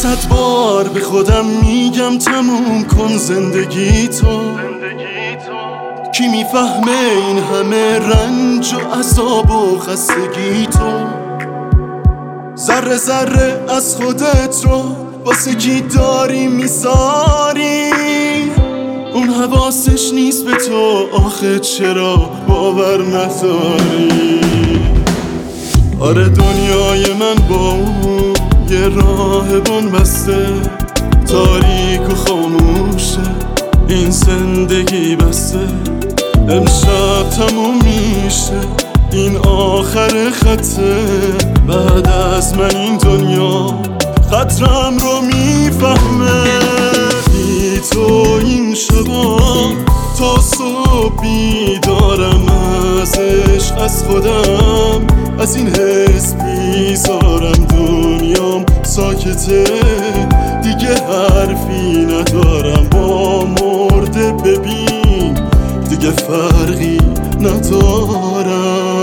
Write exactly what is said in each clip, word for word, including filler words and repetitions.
صد بار به خودم میگم تموم کن زندگی تو. کی میفهمه این همه رنج و عذاب و خستگی تو؟ ذره ذره از خودت رو واسه کی داری میذاری؟ اون حواسش نیست به تو، آخه چرا باور نداری؟ آره دنیای من با اون یه راهبان بسته، تاریک و خاموشه این زندگی بسته. امشب تموم میشه این آخر خطه، بعد از من این دنیا خطرم رو میفهمه. بی تو این شبا تا صبح بیدارم، از عشق از خودم از این حس بیزارم. دنیام ساکته دیگه حرفی ندارم، با مرده ببین دیگه فرقی ندارم.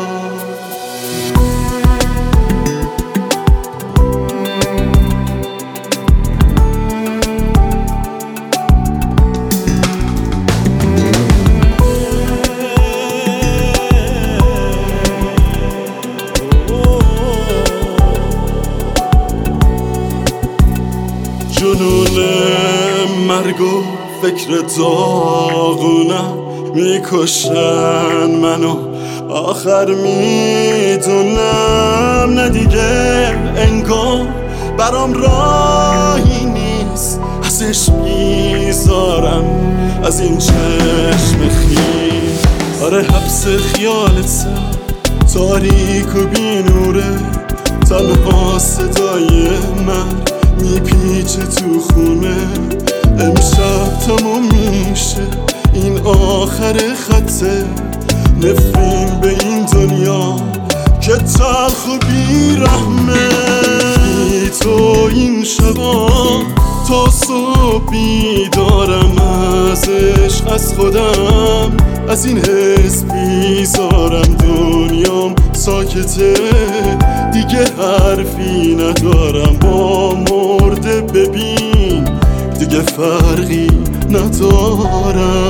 جنون مرگ و فکر داغونم میکشن منو، آخر میدونم نه دیگه انگار برام راهی نیست. ازش بیزارم از این چشم خیس. آره حبس خیالت تاریک و بینوره، تنها صدای من میپیچه تو خونه. امشب تموم میشه این آخر خطه، نفرین به این دنیا که تلخ و بیرحمه. بی تو این شبا تا صبح بیدارم، از عشق از خودم از این حس بیزارم. دنیام ساکته دیگه حرفی ندارم، با مرده ببین دیگه فرقی ندارم.